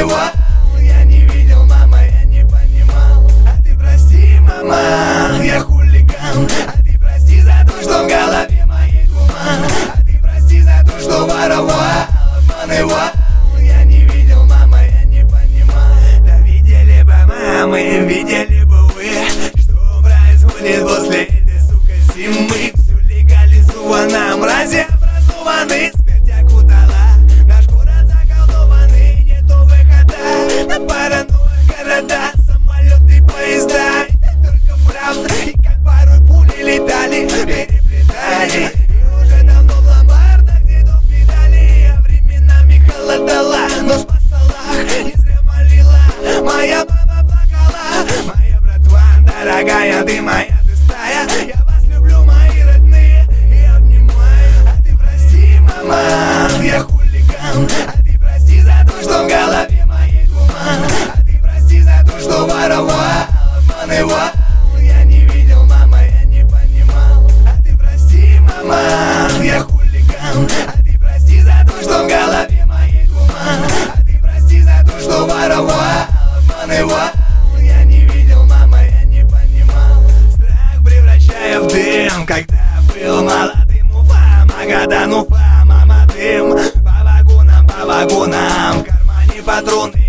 обманывал. Я не видел, мама, я не понимал. А ты прости, мама, я хулиган. А ты прости за то, что в голове моей туман. А ты прости за то, что воровал, обманывал. Я не видел, мама, я не понимал. Да видели бы мамы, видели бы вы, что происходит после этой, сука, зимы. Все легализовано, мрази образованы. Смерть окутала наш город заколдованный. Нету выхода на паранойя города, самолеты, поезда. И только правда, и как порой пули летали, переплетали. И уже давно в ломбардах дедов медали. А временами холодала, но спасала, не зря молила. Моя мама плакала, моя братва дорогая, ты моя, ты стая. Я вас люблю, мои родные, и обнимаю. А ты прости, мама, я хулиган. А ты прости за то, что в голове моей туман. А ты прости за то, что воровал, обманывал. Я не видел, мама, я не понимал. А ты прости, мама, я хулиган. А ты прости за то, что в голове моей туман. А ты прости за то, что воровал, обманывал. Я не видел, мама, я не понимал. Страх превращая в дым, когда был молодым. Уфа, Магадан, Уфа, мама, дым. По вагонам, в кармане патроны.